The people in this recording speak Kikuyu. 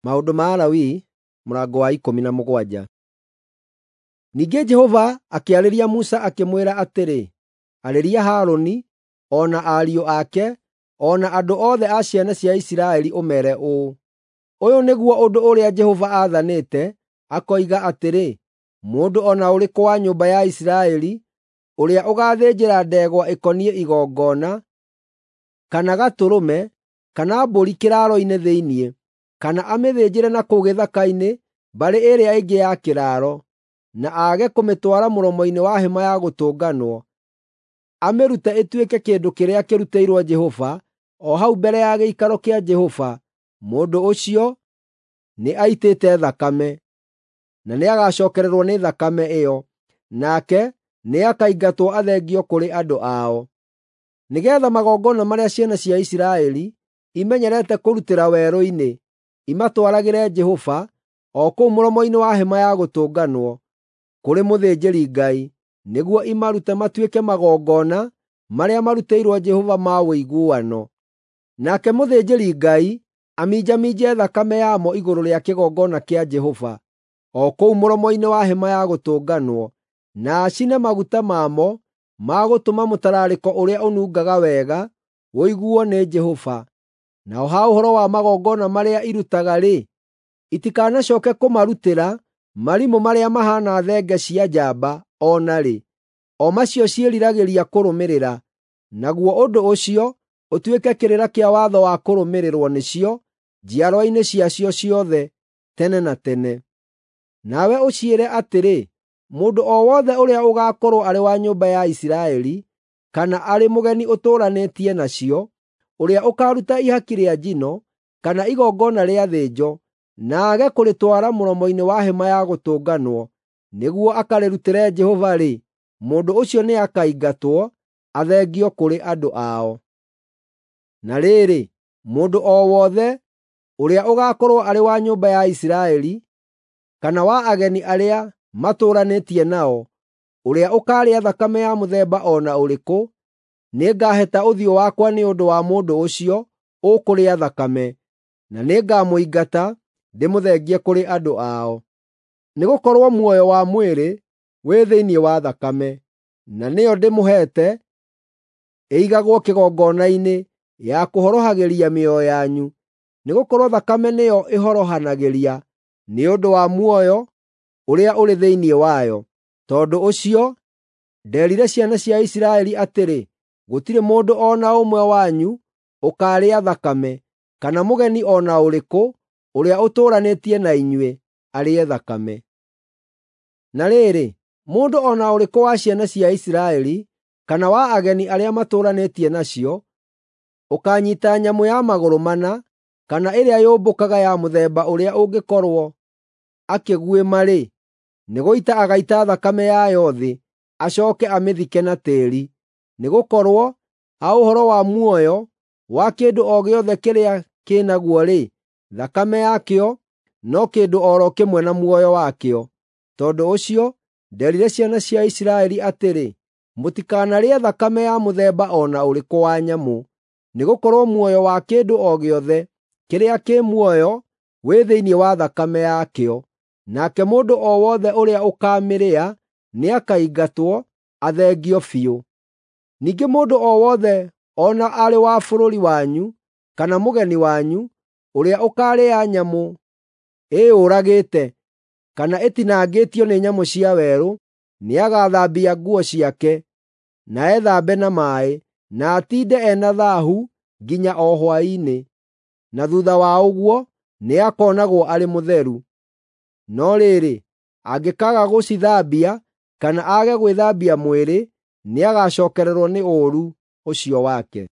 Maũndũ ma Alawii mũrango wa 17. Ningĩ Jehova akĩarĩria Musa akĩmwĩra atĩrĩ, arĩria Harũni, o na ariũ ake, o na andũ othe a ciana cia Isiraeli ũmeere ũũ: ũyũ nĩguo ũndũ ũrĩa Jehova aathanĩte, akoiga atĩrĩ, mũndũ o na ũrĩkũ wa nyũmba ya Isiraeli, ũrĩa ũgaathĩnjĩra ndegwa ĩkoniĩ igongona, kana gatũrũme, kana mbũri kĩraaro-inĩ thĩinĩ, kana amĩthĩnjĩre na kũu gĩthaka-inĩ mbarĩ ĩrĩa ĩngĩ ya kĩraaro, na aage kũmĩtwara mũromo-inĩ wa Hema-ya-Gũtũnganwo, amĩrute ĩtuĩke kĩndũ kĩrĩa kĩrutĩirwo Jehova, o hau mbere ya gĩikaro kĩa Jehova, mũndũ ũcio nĩ aitĩte thakame, na nĩagacookererwo nĩ thakame ĩyo, nake nĩakaingatwo athengio kũrĩ andũ ao. Nĩgeetha magongona marĩa ciana cia Isiraeli imenyerete kũrutĩra werũ-inĩ imatwaragĩre Jehova o kũu mũromo-inĩ wa Hema-ya-Gũtũnganwo kũrĩ mũthĩnjĩri-Ngai, nĩguo imarute matuĩke magongona marĩa marutĩirwo Jehova ma ũiguano. Nake mũthĩnjĩri-Ngai aminjaminje thakame yamo igũrũ rĩa kĩgongona kĩa Jehova o kũu mũromo-inĩ wa Hema-ya-Gũtũnganwo, na acine maguta mamo ma gũtũma mũtararĩko ũrĩa ũnungaga wega ũiguo nĩ Jehova. Naho ha ũhoro wa magongona marĩa irutaga-rĩ, itikanacooke kũmarutĩra marimũ marĩa mahaana thenge cia njamba o na-rĩ, o macio ciĩriragĩria kũrũmĩrĩra, naguo ũndũ ũcio ũtuĩke kĩrĩra kĩa watho wa kũrũmĩrĩrwo nĩcio njiarwa-inĩ ciacio ciothe tene na tene. Nawe ũciĩre atĩrĩ, mũndũ o wothe ũrĩa ũgaakorwo arĩ wa nyũmba ya Isiraeli, kana arĩ mũgeni ũtũũranĩtie nacio, ũrĩa ũkaaruta ihaki rĩa njino, kana igongona rĩa thĩnjo, na aage kũrĩtwara mũromo-inĩ wa Hema-ya-Gũtũnganwo nĩguo akarĩrutĩre Jehova-rĩ, mũndũ ũcio nĩakaingatwo athengio kũrĩ andũ ao. Na rĩrĩ, mũndũ o wothe ũrĩa ũgaakorwo arĩ wa nyũmba ya Isiraeli, kana wa ageni arĩa matũũranĩtie nao, ũrĩa ũkaarĩa thakame ya mũthemba o na ũrĩkũ, nĩngaheta ũthiũ wakwa nĩ ũndũ wa mũndũ ũcio ũkũrĩa thakame, na nĩngamũingata ndĩmũthengie kũrĩ andũ ao. Nĩgũkorwo muoyo wa mwĩrĩ wĩ thĩinĩ wa thakame, na nĩyo ndĩmũheete ĩigagwo kĩgongona-inĩ ya kũhorohagĩria mĩoyo yanyu, nĩgũkorwo thakame nĩyo ĩhorohanagĩria nĩ ũndũ wa muoyo ũrĩa ũrĩ thĩinĩ wayo. Tondũ ũcio ndeerire ciana cia Isiraeli atĩrĩ, gũtirĩ mũndũ o na ũmwe wanyu ũkaarĩa thakame, kana mũgeni o na ũrĩkũ ũrĩa ũtũũranĩtie na inyuĩ arĩe thakame. Na rĩrĩ, mũndũ o na ũrĩkũ wa ciana cia Isiraeli, kana wa ageni arĩa matũũranĩtie nacio, ũkaanyiita nyamũ ya magũrũ mana, kana ĩrĩa yũmbũkaga ya mũthemba ũrĩa ũngĩkorwo akĩguĩma-rĩ, nĩgũita agaita thakame yayo thĩ, acooke amĩthike na tĩĩri, nĩgũkorwo ha ũhoro wa muoyo wa kĩndũ o gĩothe kĩrĩa kĩnaguo-rĩ, thakame yakĩo no kĩndũ o ro kĩmwe na muoyo wakĩo. Tondũ ũcio ndeerire ciana cia Isiraeli atĩrĩ, mũtikanarĩe thakame ya mũthemba o na ũrĩkũ wa nyamũ, nĩgũkorwo muoyo wa kĩndũ o gĩothe kĩrĩa kĩ muoyo wĩ thĩinĩ wa thakame yakĩo, nake mũndũ o wothe ũrĩa ũkaamĩrĩa nĩakaingatwo athengio biũ. Ningĩ mũndũ o wothe o na arĩ wa bũrũri wanyu, kana mũgeni wanyu, ũrĩa ũkaarĩa nyamũ ĩyũragĩte, kana ĩtinangĩtio nĩ nyamũ cia werũ, nĩagathambia nguo ciake, na ethambe na maaĩ, na atiinde ena thaahu nginya o hwaĩ-inĩ, na thuutha wa ũguo nĩakonagwo arĩ mũtheru. No rĩrĩ, angĩkaaga gũcithambia, kana aage gwĩthambia mwĩrĩ, nĩagacookererwo nĩ ũũru ũcio wake.